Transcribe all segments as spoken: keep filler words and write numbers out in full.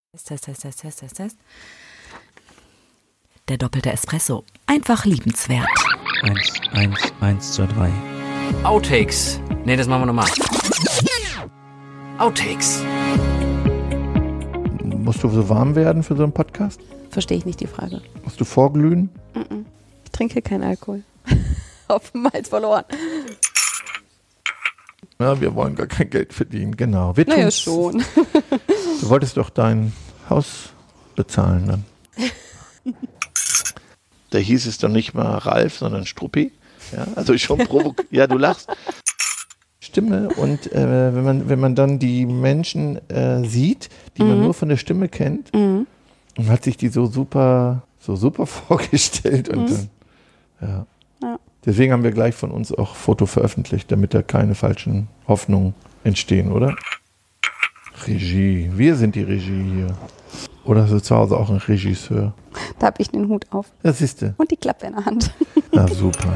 Test, Test, Test, Test, Test, Test. Der doppelte Espresso. Einfach liebenswert. Eins, eins, eins, zwei, drei. Outtakes. Ne, das machen wir nochmal. Outtakes. Musst du so warm werden für so einen Podcast? Verstehe ich nicht die Frage. Musst du vorglühen? Mm-mm. Ich trinke keinen Alkohol. Auf dem Hals verloren. Ja, wir wollen gar kein Geld verdienen, genau. Wir Naja, tun's. schon. Du wolltest doch dein Haus bezahlen dann. Da hieß es doch nicht mal Ralf, sondern Struppi. Ja, also schon provok. Ja, du lachst. Stimme und äh, wenn man wenn man dann die Menschen äh, sieht, die mhm. man nur von der Stimme kennt, mhm. und hat sich die so super so super vorgestellt und mhm. dann, ja. ja. Deswegen haben wir gleich von uns auch Foto veröffentlicht, damit da keine falschen Hoffnungen entstehen, oder? Regie. Wir sind die Regie hier. Oder hast du zu Hause auch einen Regisseur? Da habe ich den Hut auf. Das siehste. Und die Klappe in der Hand. Na super.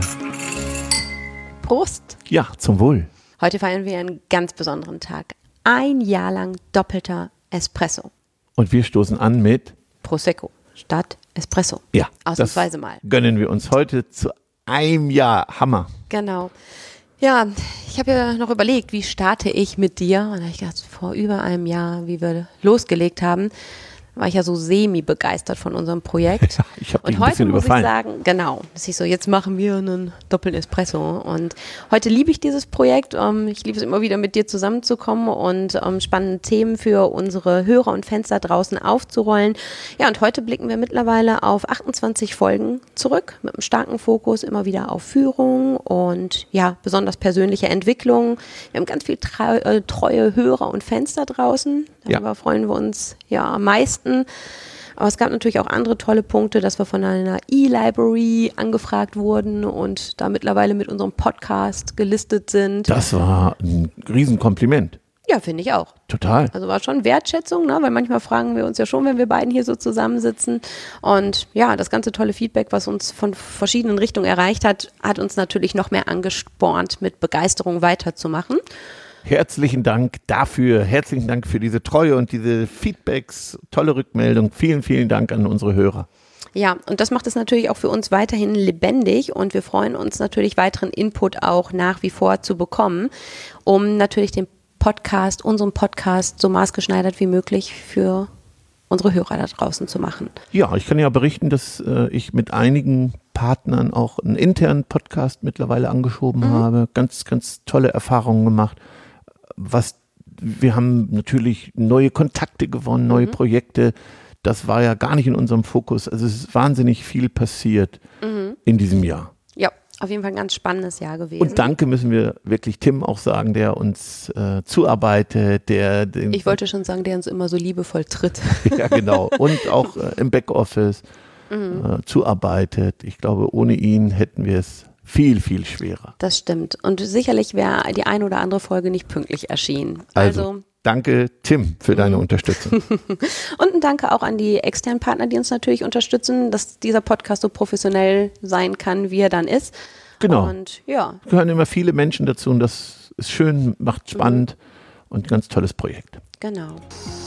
Prost. Ja, zum Wohl. Heute feiern wir einen ganz besonderen Tag. Ein Jahr lang doppelter Espresso. Und wir stoßen an mit Prosecco statt Espresso. Ja. Ausnahmsweise mal. Gönnen wir uns heute zu einem Jahr. Hammer. Genau. Ja, ich habe ja noch überlegt, wie starte ich mit dir? Und da habe ich gedacht, vor über einem Jahr, wie wir losgelegt haben, war ich ja so semi-begeistert von unserem Projekt. Ja, ich habe dich und ein heute bisschen muss überfallen. ich sagen, genau, dass ich so, jetzt machen wir einen doppelten Espresso. Und heute liebe ich dieses Projekt. Ähm, ich liebe es immer wieder, mit dir zusammenzukommen und ähm, spannende Themen für unsere Hörer und Fans da draußen aufzurollen. Ja, und heute blicken wir mittlerweile auf achtundzwanzig Folgen zurück, mit einem starken Fokus immer wieder auf Führung und ja, besonders persönliche Entwicklung. Wir haben ganz viel treu, äh, treue Hörer und Fans da draußen. Darüber ja. freuen wir uns ja am meisten. Aber es gab natürlich auch andere tolle Punkte, dass wir von einer E-Library angefragt wurden und da mittlerweile mit unserem Podcast gelistet sind. Das war ein Riesenkompliment. Ja, finde ich auch. Total. Also war schon Wertschätzung, ne? Weil manchmal fragen wir uns ja schon, wenn wir beiden hier so zusammensitzen. Und ja, das ganze tolle Feedback, was uns von verschiedenen Richtungen erreicht hat, hat uns natürlich noch mehr angespornt, mit Begeisterung weiterzumachen. Herzlichen Dank dafür, herzlichen Dank für diese Treue und diese Feedbacks, tolle Rückmeldung. Vielen, vielen Dank an unsere Hörer. Ja, und das macht es natürlich auch für uns weiterhin lebendig und wir freuen uns natürlich, weiteren Input auch nach wie vor zu bekommen, um natürlich den Podcast, unseren Podcast so maßgeschneidert wie möglich für unsere Hörer da draußen zu machen. Ja, ich kann ja berichten, dass äh, ich mit einigen Partnern auch einen internen Podcast mittlerweile angeschoben mhm. habe. Ganz, ganz tolle Erfahrungen gemacht. Was, wir haben natürlich neue Kontakte gewonnen, neue mhm. Projekte. Das war ja gar nicht in unserem Fokus. Also es ist wahnsinnig viel passiert mhm. in diesem Jahr. Ja, auf jeden Fall ein ganz spannendes Jahr gewesen. Und danke müssen wir wirklich Tim auch sagen, der uns äh, zuarbeitet, der den, ich wollte schon sagen, der uns immer so liebevoll tritt. Ja, genau. Und auch äh, im Backoffice mhm. äh, zuarbeitet. Ich glaube, ohne ihn hätten wir es viel, viel schwerer. Das stimmt. Und sicherlich wäre die eine oder andere Folge nicht pünktlich erschienen. Also, also danke, Tim, für deine Unterstützung. Und ein Danke auch an die externen Partner, die uns natürlich unterstützen, dass dieser Podcast so professionell sein kann, wie er dann ist. Genau. Und ja. Es gehören immer viele Menschen dazu und das ist schön, macht spannend mhm. und ein ganz tolles Projekt. Genau.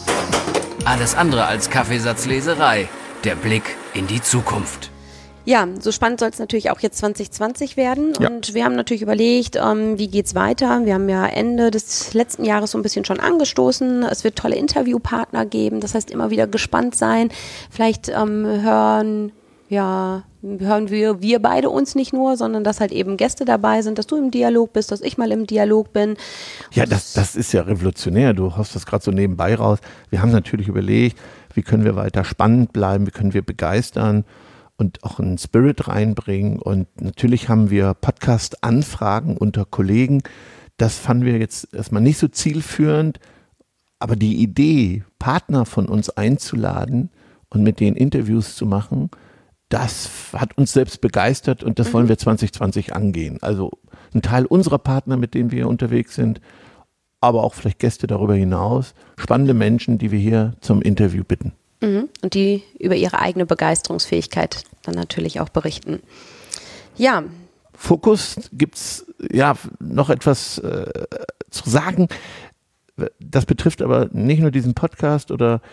Alles andere als Kaffeesatzleserei. Der Blick in die Zukunft. Ja, so spannend soll es natürlich auch jetzt zwanzig zwanzig werden ja. und wir haben natürlich überlegt, ähm, wie geht's weiter? Wir haben ja Ende des letzten Jahres so ein bisschen schon angestoßen. Es wird tolle Interviewpartner geben, das heißt immer wieder gespannt sein. Vielleicht ähm, hören, ja, hören wir, wir beide uns nicht nur, sondern dass halt eben Gäste dabei sind, dass du im Dialog bist, dass ich mal im Dialog bin. Ja, das, das ist ja revolutionär. Du haust das gerade so nebenbei raus. Wir haben natürlich überlegt, wie können wir weiter spannend bleiben, wie können wir begeistern und auch einen Spirit reinbringen. Und natürlich haben wir Podcast-Anfragen unter Kollegen. Das fanden wir jetzt erstmal nicht so zielführend. Aber die Idee, Partner von uns einzuladen und mit denen Interviews zu machen, das hat uns selbst begeistert und das mhm. wollen wir zwanzig zwanzig angehen. Also ein Teil unserer Partner, mit denen wir unterwegs sind, aber auch vielleicht Gäste darüber hinaus. Spannende Menschen, die wir hier zum Interview bitten. Mhm. Und die über ihre eigene Begeisterungsfähigkeit dann natürlich auch berichten. Ja. Fokus gibt's ja noch etwas äh, zu sagen. Das betrifft aber nicht nur diesen Podcast oder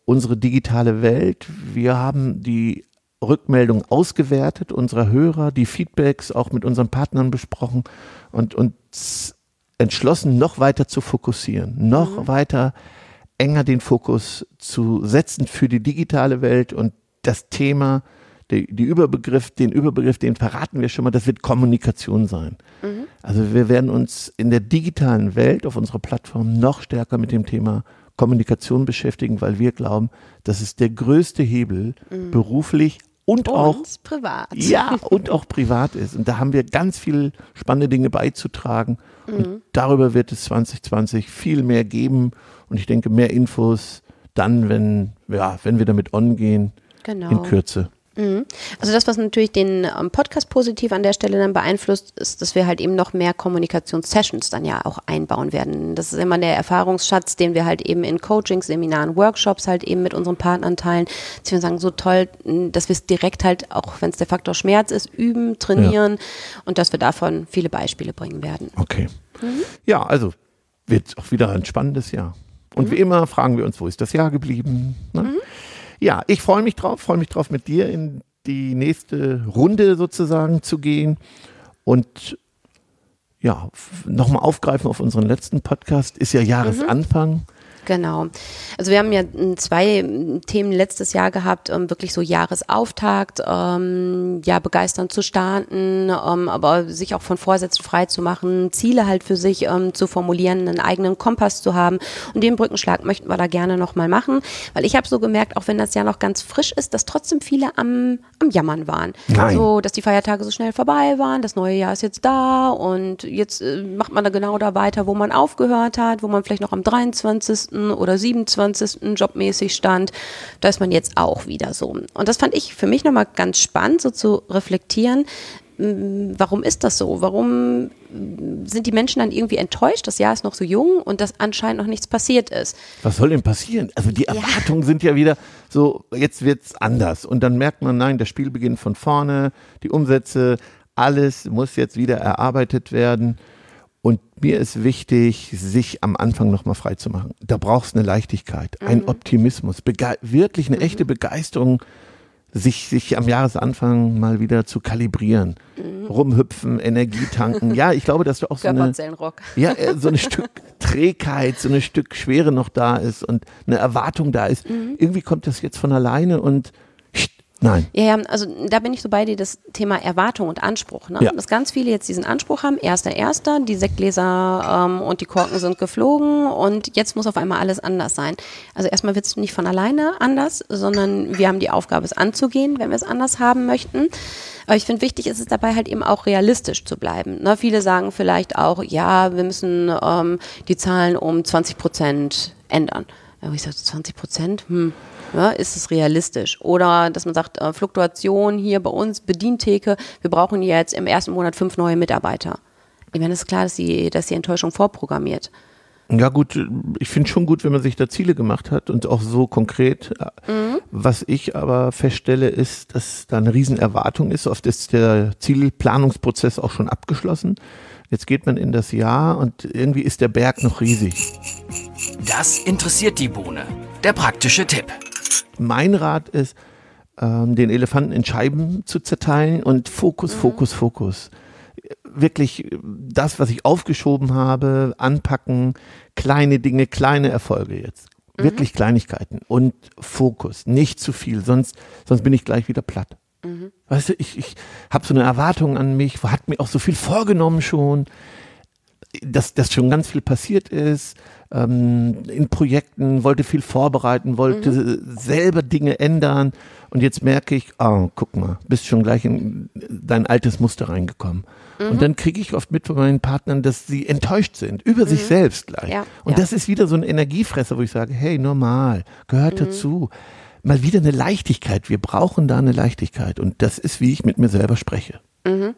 unsere digitale Welt. Wir haben die Rückmeldung ausgewertet unserer Hörer, die Feedbacks auch mit unseren Partnern besprochen und uns entschlossen, noch weiter zu fokussieren, noch mhm. weiter enger den Fokus zu setzen für die digitale Welt und das Thema, die, die Überbegriff, den Überbegriff, den verraten wir schon mal, das wird Kommunikation sein. Mhm. Also wir werden uns in der digitalen Welt auf unserer Plattform noch stärker mit dem Thema Kommunikation beschäftigen, weil wir glauben, das ist der größte Hebel mhm. beruflich und, und auch privat. Ja, und auch privat ist. Und da haben wir ganz viele spannende Dinge beizutragen. Mhm. Und darüber wird es zwanzig zwanzig viel mehr geben. Und ich denke, mehr Infos dann, wenn, ja, wenn wir damit on gehen, genau. in Kürze. Also das, was natürlich den ähm, Podcast positiv an der Stelle dann beeinflusst, ist, dass wir halt eben noch mehr Kommunikationssessions dann ja auch einbauen werden. Das ist immer der Erfahrungsschatz, den wir halt eben in Coachings, Seminaren, Workshops halt eben mit unseren Partnern teilen. Dass wir sagen, so toll, dass wir es direkt halt, auch wenn es der Faktor Schmerz ist, üben, trainieren ja. und dass wir davon viele Beispiele bringen werden. Okay. Mhm. Ja, also wird auch wieder ein spannendes Jahr. Und mhm. wie immer fragen wir uns, wo ist das Jahr geblieben? Ne? Mhm. Ja, ich freue mich drauf, freue mich drauf, mit dir in die nächste Runde sozusagen zu gehen und ja, nochmal aufgreifen auf unseren letzten Podcast, ist ja Jahresanfang. Mhm. Genau. Also wir haben ja zwei Themen letztes Jahr gehabt, um wirklich so Jahresauftakt, ähm, ja, begeisternd zu starten, ähm, aber sich auch von Vorsätzen frei zu machen, Ziele halt für sich ähm, zu formulieren, einen eigenen Kompass zu haben. Und den Brückenschlag möchten wir da gerne nochmal machen, weil ich habe so gemerkt, auch wenn das Jahr noch ganz frisch ist, dass trotzdem viele am, am Jammern waren. Nein. So, dass die Feiertage so schnell vorbei waren, das neue Jahr ist jetzt da und jetzt äh, macht man da genau da weiter, wo man aufgehört hat, wo man vielleicht noch am dreiundzwanzigsten oder siebenundzwanzigsten jobmäßig stand, da ist man jetzt auch wieder so. Und das fand ich für mich nochmal ganz spannend, so zu reflektieren, warum ist das so? Warum sind die Menschen dann irgendwie enttäuscht? Das Jahr ist noch so jung und dass anscheinend noch nichts passiert ist. Was soll denn passieren? Also die Erwartungen ja. sind ja wieder so, jetzt wird es anders. Und dann merkt man, nein, das Spiel beginnt von vorne, die Umsätze, alles muss jetzt wieder erarbeitet werden. Und mir ist wichtig, sich am Anfang nochmal frei zu machen. Da brauchst du eine Leichtigkeit, mhm. einen Optimismus, bege- wirklich eine mhm. echte Begeisterung, sich, sich am Jahresanfang mal wieder zu kalibrieren. Mhm. Rumhüpfen, Energie tanken. Ja, ich glaube, dass du auch so eine, ja, so ein Stück Trägheit, so ein Stück Schwere noch da ist und eine Erwartung da ist. Mhm. Irgendwie kommt das jetzt von alleine und nein. Ja, ja, also da bin ich so bei dir, das Thema Erwartung und Anspruch. Ne? Ja. Dass ganz viele jetzt diesen Anspruch haben, erster Erster, die Sektgläser ähm, und die Korken sind geflogen und jetzt muss auf einmal alles anders sein. Also erstmal wird es nicht von alleine anders, sondern wir haben die Aufgabe, es anzugehen, wenn wir es anders haben möchten. Aber ich finde, wichtig ist es dabei halt eben auch realistisch zu bleiben. Ne? Viele sagen vielleicht auch, ja, wir müssen ähm, die Zahlen um zwanzig Prozent ändern. Ja, ich sage, zwanzig Prozent, hm. Ja, ist es realistisch? Oder dass man sagt, äh, Fluktuation hier bei uns, Bedientheke, wir brauchen jetzt im ersten Monat fünf neue Mitarbeiter. Ich meine, es ist klar, dass die, dass die Enttäuschung vorprogrammiert. Ja gut, ich finde schon gut, wenn man sich da Ziele gemacht hat und auch so konkret. Mhm. Was ich aber feststelle, ist, dass da eine Riesenerwartung ist. Oft ist der Zielplanungsprozess auch schon abgeschlossen. Jetzt geht man in das Jahr und irgendwie ist der Berg noch riesig. Das interessiert die Bohne. Der praktische Tipp. Mein Rat ist, ähm, den Elefanten in Scheiben zu zerteilen und Fokus, mhm. Fokus, Fokus. Wirklich das, was ich aufgeschoben habe, anpacken, kleine Dinge, kleine Erfolge jetzt. Mhm. Wirklich Kleinigkeiten und Fokus, nicht zu viel, sonst, sonst bin ich gleich wieder platt. Mhm. Weißt du, ich, ich habe so eine Erwartung an mich, hat mir auch so viel vorgenommen schon, dass, dass schon ganz viel passiert ist, ähm, in Projekten, wollte viel vorbereiten, wollte mhm. selber Dinge ändern und jetzt merke ich, oh, guck mal, bist schon gleich in dein altes Muster reingekommen. Mhm. Und dann kriege ich oft mit von meinen Partnern, dass sie enttäuscht sind, über mhm. sich selbst gleich. Ja, und ja. das ist wieder so ein Energiefresser, wo ich sage, hey, normal, gehört mhm. dazu. Mal wieder eine Leichtigkeit, wir brauchen da eine Leichtigkeit und das ist, wie ich mit mir selber spreche. Mhm.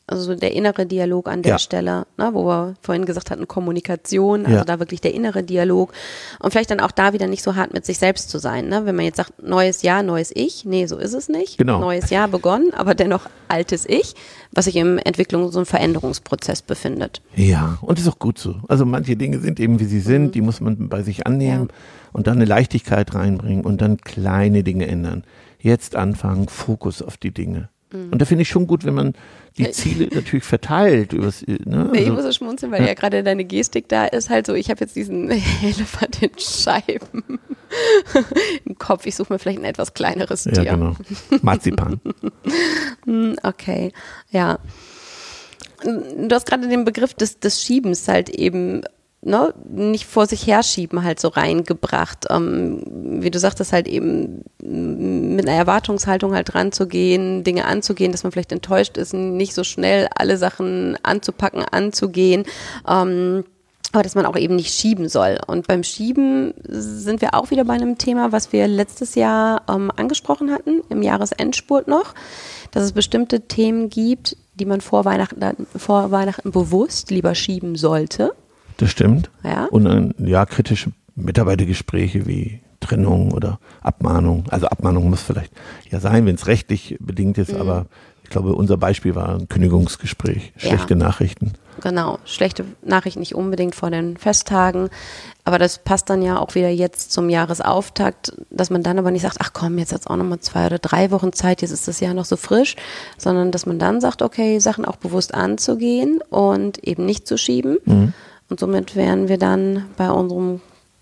Also so der innere Dialog an der Ja. Stelle, ne, wo wir vorhin gesagt hatten, Kommunikation, also Ja. da wirklich der innere Dialog und vielleicht dann auch da wieder nicht so hart mit sich selbst zu sein. Ne? Wenn man jetzt sagt, neues Jahr, neues Ich, nee, so ist es nicht. Genau. Neues Jahr begonnen, aber dennoch altes Ich, was sich im Entwicklungs- und Veränderungsprozess befindet. Ja, und ist auch gut so. Also manche Dinge sind eben, wie sie sind, Mhm. die muss man bei sich annehmen Ja. und dann eine Leichtigkeit reinbringen und dann kleine Dinge ändern. Jetzt anfangen, Fokus auf die Dinge. Mhm. Und da finde ich schon gut, wenn man die Ziele natürlich verteilt. Übers, ne? Nee, ich also, muss so schmunzeln, weil ja, gerade deine Gestik da ist halt so, ich habe jetzt diesen Elefant in Scheiben im Kopf. Ich suche mir vielleicht ein etwas kleineres ja, Tier. genau. Marzipan. Hm, Okay, ja. Du hast gerade den Begriff des, des Schiebens halt eben, ne, nicht vor sich herschieben halt so reingebracht. Ähm, wie du sagtest, halt eben mit einer Erwartungshaltung halt ranzugehen, Dinge anzugehen, dass man vielleicht enttäuscht ist, nicht so schnell alle Sachen anzupacken, anzugehen. Ähm, aber dass man auch eben nicht schieben soll. Und beim Schieben sind wir auch wieder bei einem Thema, was wir letztes Jahr ähm, angesprochen hatten, im Jahresendspurt noch, dass es bestimmte Themen gibt, die man vor Weihnachten, vor Weihnachten bewusst lieber schieben sollte. Das stimmt. Ja. Und dann, ja, kritische Mitarbeitergespräche wie Trennung oder Abmahnung. Also Abmahnung muss vielleicht ja sein, wenn es rechtlich bedingt ist, Mhm. aber ich glaube, unser Beispiel war ein Kündigungsgespräch, schlechte Ja. Nachrichten. Genau, schlechte Nachrichten nicht unbedingt vor den Festtagen, aber das passt dann ja auch wieder jetzt zum Jahresauftakt, dass man dann aber nicht sagt, ach komm, jetzt hat es auch nochmal zwei oder drei Wochen Zeit, jetzt ist das Jahr noch so frisch, sondern dass man dann sagt, okay, Sachen auch bewusst anzugehen und eben nicht zu schieben. Mhm. Und somit wären wir dann bei unserem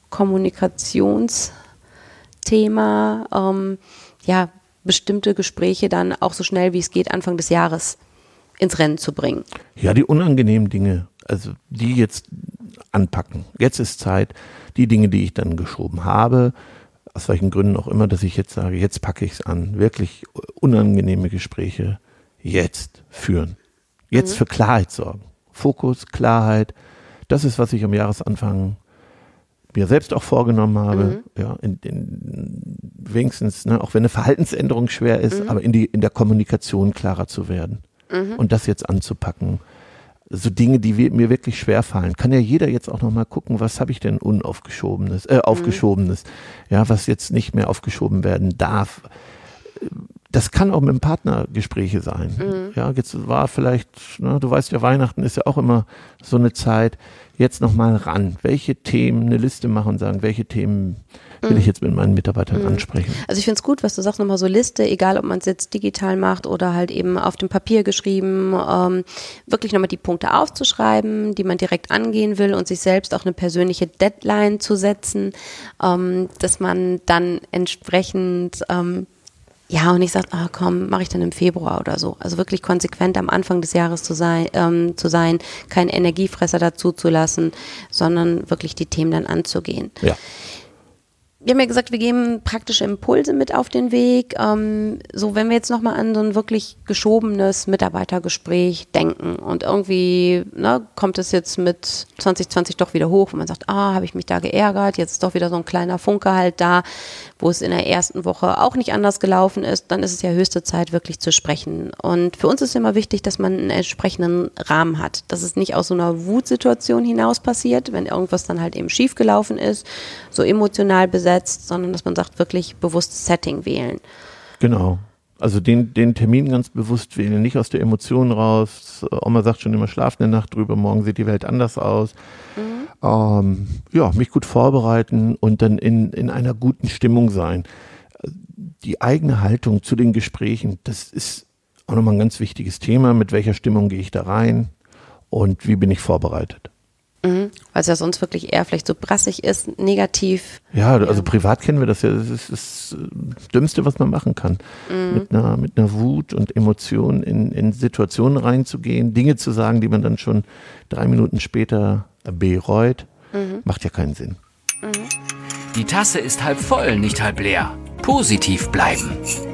Kommunikationsthema, ähm, ja, bestimmte Gespräche dann auch so schnell wie es geht Anfang des Jahres ins Rennen zu bringen. Ja, die unangenehmen Dinge, also die jetzt anpacken. Jetzt ist Zeit, die Dinge, die ich dann geschoben habe, aus welchen Gründen auch immer, dass ich jetzt sage, jetzt packe ich es an. Wirklich unangenehme Gespräche jetzt führen. Jetzt Mhm. für Klarheit sorgen. Fokus, Klarheit, das ist, was ich am Jahresanfang mir selbst auch vorgenommen habe. Mhm. Ja, in, in, wenigstens, ne, auch wenn eine Verhaltensänderung schwer ist, Mhm. aber in, die, in der Kommunikation klarer zu werden. Mhm. Und das jetzt anzupacken. So Dinge, die wir, mir wirklich schwer fallen. Kann ja jeder jetzt auch nochmal gucken, was habe ich denn unaufgeschobenes, äh, aufgeschobenes, ja, was jetzt nicht mehr aufgeschoben werden darf. Das kann auch mit dem Partner Gespräche sein. Mhm. Ja, jetzt war vielleicht, ne, du weißt ja, Weihnachten ist ja auch immer so eine Zeit, jetzt nochmal ran. Welche Themen, eine Liste machen und sagen, welche Themen will ich jetzt mit meinen Mitarbeitern Mhm. ansprechen. Also ich finde es gut, was du sagst, nochmal so Liste, egal ob man es jetzt digital macht oder halt eben auf dem Papier geschrieben, ähm, wirklich nochmal die Punkte aufzuschreiben, die man direkt angehen will und sich selbst auch eine persönliche Deadline zu setzen, ähm, dass man dann entsprechend ähm, ja, und nicht sagt, ah komm, mache ich dann im Februar oder so. Also wirklich konsequent am Anfang des Jahres zu sein, ähm, zu sein, keinen Energiefresser dazu zu lassen, sondern wirklich die Themen dann anzugehen. Ja. Wir haben ja gesagt, wir geben praktische Impulse mit auf den Weg. Ähm, so, wenn wir jetzt nochmal an so ein wirklich geschobenes Mitarbeitergespräch denken und irgendwie ne, kommt es jetzt mit zwanzig zwanzig doch wieder hoch, wo man sagt, ah, habe ich mich da geärgert, jetzt ist doch wieder so ein kleiner Funke halt da, wo es in der ersten Woche auch nicht anders gelaufen ist, dann ist es ja höchste Zeit, wirklich zu sprechen. Und für uns ist immer wichtig, dass man einen entsprechenden Rahmen hat, dass es nicht aus so einer Wutsituation hinaus passiert, wenn irgendwas dann halt eben schief gelaufen ist, so emotional besetzt, sondern dass man sagt, wirklich bewusstes Setting wählen. Genau. Also den, den Termin ganz bewusst wählen, nicht aus der Emotion raus. Oma sagt schon immer, schlaf eine Nacht drüber, morgen sieht die Welt anders aus. Mhm. Ähm, ja, mich gut vorbereiten und dann in, in einer guten Stimmung sein. Die eigene Haltung zu den Gesprächen, das ist auch nochmal ein ganz wichtiges Thema. Mit welcher Stimmung gehe ich da rein und wie bin ich vorbereitet? Mhm. Weil es ja sonst wirklich eher vielleicht so brassig ist, negativ. Ja, also Ja. privat kennen wir das ja. Das ist das Dümmste, was man machen kann. Mhm. Mit einer, mit einer Wut und Emotionen in, in Situationen reinzugehen, Dinge zu sagen, die man dann schon drei Minuten später bereut, Mhm. macht ja keinen Sinn. Die Tasse ist halb voll, nicht halb leer. Positiv bleiben.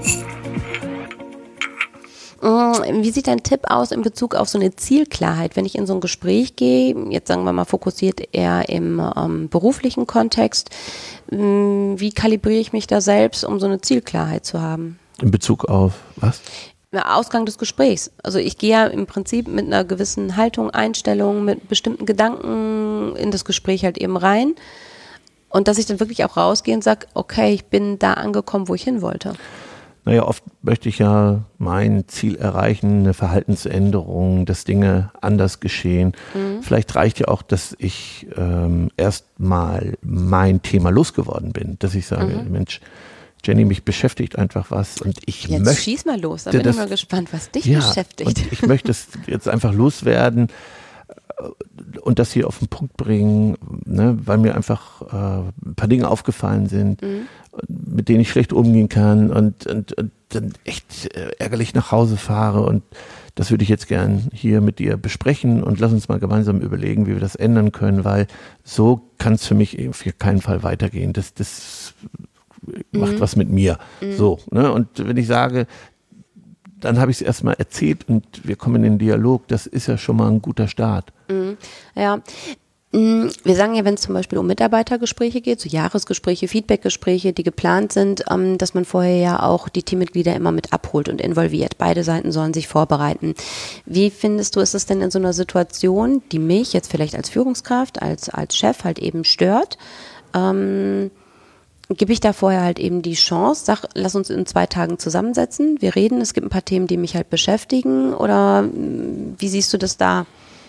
Wie sieht dein Tipp aus in Bezug auf so eine Zielklarheit, wenn ich in so ein Gespräch gehe, jetzt sagen wir mal fokussiert eher im ähm, beruflichen Kontext, mh, wie kalibriere ich mich da selbst, um so eine Zielklarheit zu haben? In Bezug auf was? Ausgang des Gesprächs. Also ich gehe ja im Prinzip mit einer gewissen Haltung, Einstellung, mit bestimmten Gedanken in das Gespräch halt eben rein. Und dass ich dann wirklich auch rausgehe und sage, okay, ich bin da angekommen, wo ich hin wollte. Naja, oft möchte ich ja mein Ziel erreichen, eine Verhaltensänderung, dass Dinge anders geschehen. Mhm. Vielleicht reicht ja auch, dass ich ähm, erst mal mein Thema losgeworden bin, dass ich sage, mhm. Mensch, Jenny, mich beschäftigt einfach was und ich jetzt möchte... schieß mal los, da bin das, ich mal gespannt, was dich ja, beschäftigt. Und ich möchte es jetzt einfach loswerden und das hier auf den Punkt bringen, ne, weil mir einfach äh, ein paar Dinge aufgefallen sind, mhm. mit denen ich schlecht umgehen kann und, und, und dann echt äh, ärgerlich nach Hause fahre und das würde ich jetzt gern hier mit dir besprechen und lass uns mal gemeinsam überlegen, wie wir das ändern können, weil so kann es für mich eben auf keinen Fall weitergehen. Das, das macht mhm. was mit mir. Mhm. So, ne? Und wenn ich sage, dann habe ich es erstmal erzählt und wir kommen in den Dialog, das ist ja schon mal ein guter Start. Mhm. Ja, wir sagen ja, wenn es zum Beispiel um Mitarbeitergespräche geht, so Jahresgespräche, Feedbackgespräche, die geplant sind, ähm, dass man vorher ja auch die Teammitglieder immer mit abholt und involviert. Beide Seiten sollen sich vorbereiten. Wie findest du, ist es denn in so einer Situation, die mich jetzt vielleicht als Führungskraft, als, als Chef halt eben stört, ähm, gebe ich da vorher halt eben die Chance, sag, lass uns in zwei Tagen zusammensetzen, wir reden, es gibt ein paar Themen, die mich halt beschäftigen oder wie siehst du das da?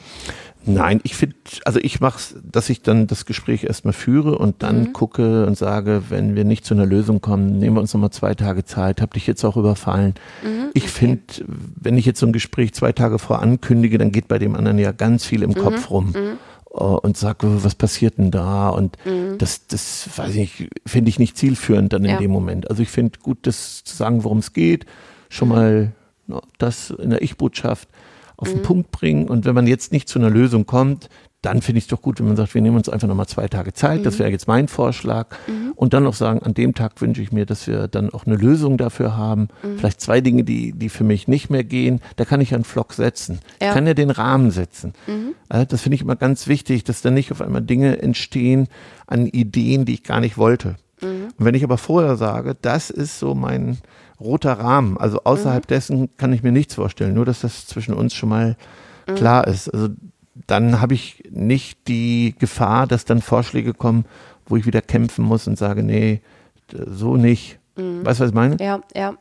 Nein, ich finde, also ich mache es, dass ich dann das Gespräch erstmal führe und dann mhm. gucke und sage, wenn wir nicht zu einer Lösung kommen, nehmen wir uns nochmal zwei Tage Zeit, hab dich jetzt auch überfallen. Mhm, ich okay. finde, wenn ich jetzt so ein Gespräch zwei Tage vor ankündige, dann geht bei dem anderen ja ganz viel im mhm. Kopf rum. Mhm. Und sage, was passiert denn da? Und mhm. das, das weiß ich nicht, finde ich nicht zielführend dann in ja. dem Moment. Also ich finde gut, das zu sagen, worum es geht, schon mhm. mal no, das in der Ich-Botschaft auf den mhm. Punkt bringen. Und wenn man jetzt nicht zu einer Lösung kommt, dann finde ich es doch gut, wenn man sagt, wir nehmen uns einfach nochmal zwei Tage Zeit. Mhm. Das wäre jetzt mein Vorschlag. Mhm. Und dann noch sagen, an dem Tag wünsche ich mir, dass wir dann auch eine Lösung dafür haben. Mhm. Vielleicht zwei Dinge, die, die für mich nicht mehr gehen. Da kann ich ja einen Flock setzen. Ja. Ich kann ja den Rahmen setzen. Mhm. Das finde ich immer ganz wichtig, dass dann nicht auf einmal Dinge entstehen an Ideen, die ich gar nicht wollte. Mhm. Und wenn ich aber vorher sage, das ist so mein roter Rahmen, also außerhalb mhm. dessen kann ich mir nichts vorstellen, nur dass das zwischen uns schon mal mhm. klar ist. Also dann habe ich nicht die Gefahr, dass dann Vorschläge kommen, wo ich wieder kämpfen muss und sage, nee, so nicht. Mhm. Weißt du, was ich meine? Ja, ja.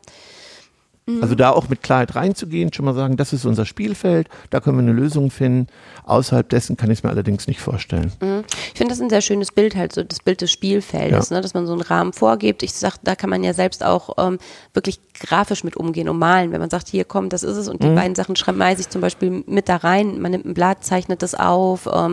Mhm. Also da auch mit Klarheit reinzugehen, schon mal sagen, das ist unser Spielfeld, da können wir eine Lösung finden. Außerhalb dessen kann ich es mir allerdings nicht vorstellen. Mhm. Ich finde das ein sehr schönes Bild, halt so das Bild des Spielfeldes, ja. ne, dass man so einen Rahmen vorgibt. Ich sag, da kann man ja selbst auch ähm, wirklich grafisch mit umgehen und malen. Wenn man sagt, hier komm, das ist es und die mhm. beiden Sachen schmeiße ich zum Beispiel mit da rein. Man nimmt ein Blatt, zeichnet das auf. Ähm,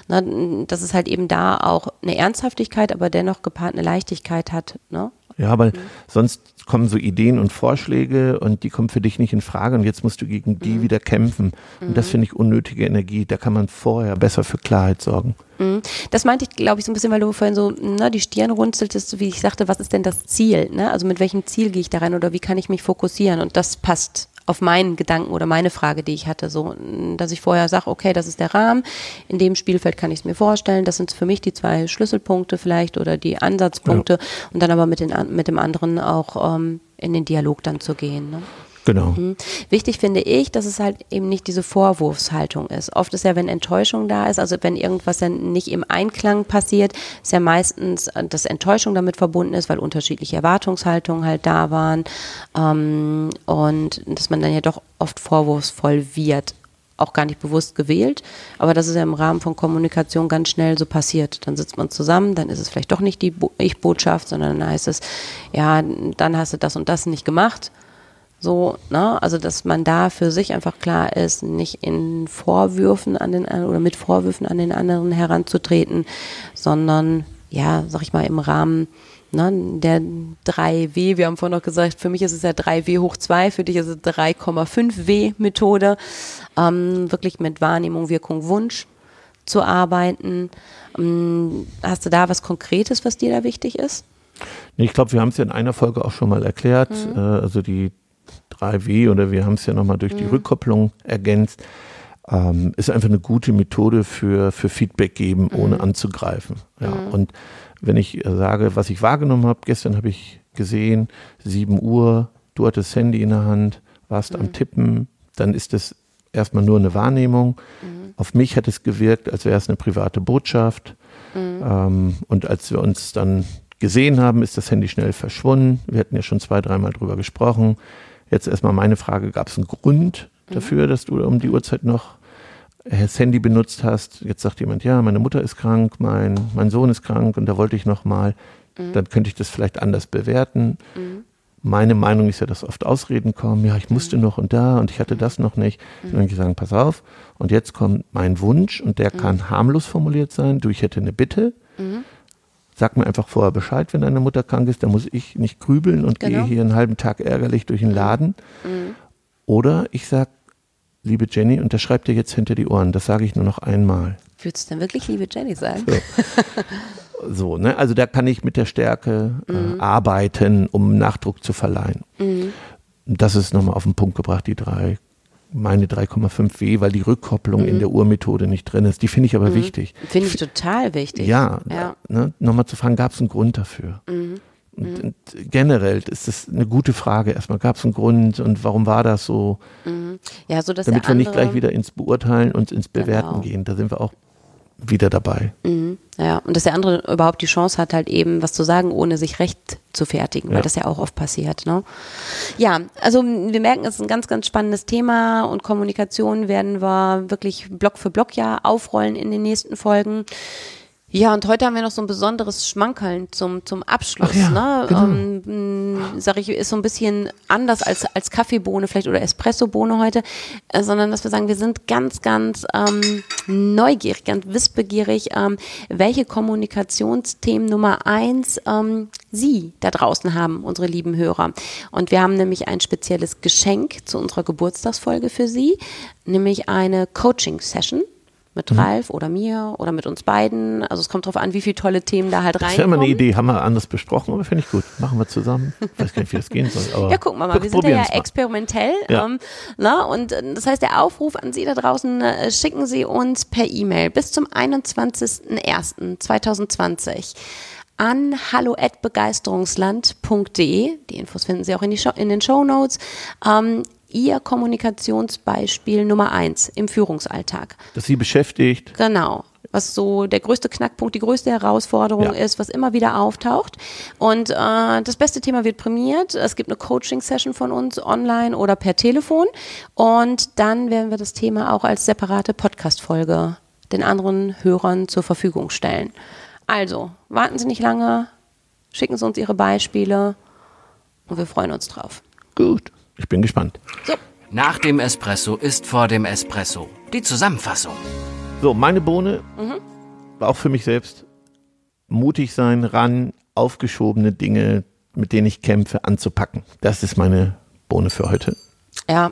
ne, dass es halt eben da auch eine Ernsthaftigkeit, aber dennoch gepaart eine Leichtigkeit hat. Ne? Ja, weil mhm. sonst kommen so Ideen und Vorschläge und die kommen für dich nicht in Frage und jetzt musst du gegen die mhm. wieder kämpfen. Und mhm. das finde ich unnötige Energie. Da kann man vorher besser für Klarheit sorgen. Mhm. Das meinte ich, glaube ich, so ein bisschen, weil du vorhin so ne, die Stirn runzeltest, so wie ich sagte, was ist denn das Ziel? Ne? Also mit welchem Ziel gehe ich da rein oder wie kann ich mich fokussieren? Und das passt auf meinen Gedanken oder meine Frage, die ich hatte, so, dass ich vorher sage, okay, das ist der Rahmen, in dem Spielfeld kann ich es mir vorstellen, das sind für mich die zwei Schlüsselpunkte vielleicht oder die Ansatzpunkte ja. und dann aber mit, den, mit dem anderen auch ähm, in den Dialog dann zu gehen. Ne? Genau. Mhm. Wichtig finde ich, dass es halt eben nicht diese Vorwurfshaltung ist. Oft ist ja, wenn Enttäuschung da ist, also wenn irgendwas dann nicht im Einklang passiert, ist ja meistens, dass Enttäuschung damit verbunden ist, weil unterschiedliche Erwartungshaltungen halt da waren ähm, und dass man dann ja doch oft vorwurfsvoll wird. Auch gar nicht bewusst gewählt, aber das ist ja im Rahmen von Kommunikation ganz schnell so passiert. Dann sitzt man zusammen, dann ist es vielleicht doch nicht die Bo- Ich-Botschaft, sondern dann heißt es, ja, dann hast du das und das nicht gemacht. So, ne, also dass man da für sich einfach klar ist, nicht in Vorwürfen an den oder mit Vorwürfen an den anderen heranzutreten, sondern ja, sag ich mal, im Rahmen ne, der drei W, wir haben vorhin noch gesagt, für mich ist es ja drei W hoch zwei, für dich ist es drei Komma fünf W Methode, ähm, wirklich mit Wahrnehmung, Wirkung, Wunsch zu arbeiten. Ähm, hast du da was Konkretes, was dir da wichtig ist? Nee, ich glaube, wir haben es ja in einer Folge auch schon mal erklärt, mhm. äh, also die drei W oder wir haben es ja nochmal durch die mhm. Rückkopplung ergänzt, ähm, ist einfach eine gute Methode für, für Feedback geben, mhm. ohne anzugreifen. Ja. Mhm. Und wenn ich sage, was ich wahrgenommen habe, gestern habe ich gesehen, sieben Uhr, du hattest das Handy in der Hand warst mhm. am Tippen, dann ist es erstmal nur eine Wahrnehmung. Mhm. Auf mich hat es gewirkt, als wäre es eine private Botschaft. Mhm. Ähm, und als wir uns dann gesehen haben, ist das Handy schnell verschwunden. Wir hatten ja schon zwei, dreimal drüber gesprochen. Jetzt erstmal meine Frage, gab es einen Grund dafür, mhm. dass du um die Uhrzeit noch das Handy benutzt hast? Jetzt sagt jemand, ja, meine Mutter ist krank, mein, mein Sohn ist krank und da wollte ich noch mal. Mhm. Dann könnte ich das vielleicht anders bewerten. Mhm. Meine Meinung ist ja, dass oft Ausreden kommen, ja, ich musste mhm. noch und da und ich hatte das noch nicht. Mhm. Und dann kann ich sagen, pass auf, und jetzt kommt mein Wunsch und der mhm. kann harmlos formuliert sein, du, ich hätte eine Bitte. Mhm. Sag mir einfach vorher Bescheid, wenn deine Mutter krank ist, dann muss ich nicht grübeln und genau. gehe hier einen halben Tag ärgerlich durch den Laden. Mhm. Oder ich sage, liebe Jenny, unterschreib dir jetzt hinter die Ohren, das sage ich nur noch einmal. Würdest du denn wirklich liebe Jenny sagen? So, so ne? Also da kann ich mit der Stärke äh, mhm. arbeiten, um Nachdruck zu verleihen. Mhm. Das ist nochmal auf den Punkt gebracht, die drei, meine drei Komma fünf W, weil die Rückkopplung mhm. in der Urmethode nicht drin ist. Die finde ich aber mhm. wichtig. Finde ich total wichtig. Ja, ja. Ne? Nochmal zu fragen, gab es einen Grund dafür? Mhm. Und, und generell ist das eine gute Frage. Erstmal, gab es einen Grund und warum war das so? Mhm. Ja, so dass Damit der wir andere, nicht gleich wieder ins Beurteilen und ins Bewerten genau. gehen. Da sind wir auch wieder dabei. Mhm. Ja, und dass der andere überhaupt die Chance hat, halt eben was zu sagen, ohne sich recht zu fertigen, weil ja. das ja auch oft passiert. Ne? Ja, also wir merken, es ist ein ganz, ganz spannendes Thema und Kommunikation werden wir wirklich Block für Block ja aufrollen in den nächsten Folgen. Ja, und heute haben wir noch so ein besonderes Schmankerln zum, zum Abschluss. Ja, ne? genau. ähm, sag ich, ist so ein bisschen anders als, als Kaffeebohne vielleicht oder Espressobohne heute, äh, sondern dass wir sagen, wir sind ganz, ganz ähm, neugierig, ganz wissbegierig, ähm, welche Kommunikationsthemen Nummer eins ähm, Sie da draußen haben, unsere lieben Hörer. Und wir haben nämlich ein spezielles Geschenk zu unserer Geburtstagsfolge für Sie, nämlich eine Coaching-Session. Mit Ralf oder mir oder mit uns beiden. Also es kommt drauf an, wie viele tolle Themen da halt reinkommen. Das wäre mal eine Idee, haben wir anders besprochen, aber finde ich gut. Machen wir zusammen. Ich weiß gar nicht, wie das gehen soll. Aber ja, gucken wir mal. Wir sind ja experimentell. Ja. Ähm, na, und das heißt, der Aufruf an Sie da draußen, äh, schicken Sie uns per E-Mail bis zum einundzwanzigsten ersten zweitausendzwanzig an hallo at begeisterungsland punkt de. Die Infos finden Sie auch in, die Show, in den Shownotes. Ähm, Ihr Kommunikationsbeispiel Nummer eins im Führungsalltag. Das Sie beschäftigt. Genau. Was so der größte Knackpunkt, die größte Herausforderung ja. ist, was immer wieder auftaucht. Und äh, das beste Thema wird prämiert. Es gibt eine Coaching-Session von uns online oder per Telefon. Und dann werden wir das Thema auch als separate Podcast-Folge den anderen Hörern zur Verfügung stellen. Also, warten Sie nicht lange, schicken Sie uns Ihre Beispiele und wir freuen uns drauf. Gut. Ich bin gespannt. So. Nach dem Espresso ist vor dem Espresso. Die Zusammenfassung. So, meine Bohne mhm. war auch für mich selbst mutig sein, ran, aufgeschobene Dinge, mit denen ich kämpfe, anzupacken. Das ist meine Bohne für heute. Ja.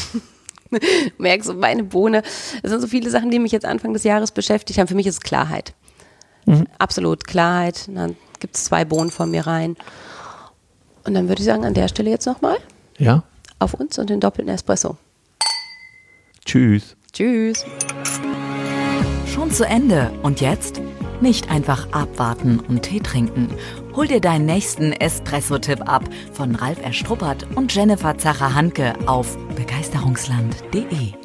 Merkst du, meine Bohne. Es sind so viele Sachen, die mich jetzt Anfang des Jahres beschäftigt haben. Für mich ist es Klarheit. Mhm. Absolut Klarheit. Dann gibt es zwei Bohnen von mir rein. Und dann würde ich sagen, an der Stelle jetzt nochmal. Ja. Auf uns und den doppelten Espresso. Tschüss. Tschüss. Schon zu Ende. Und jetzt? Nicht einfach abwarten und Tee trinken. Hol dir deinen nächsten Espresso-Tipp ab von Ralf Erstruppert und Jennifer Zacher-Hanke auf begeisterungsland punkt de.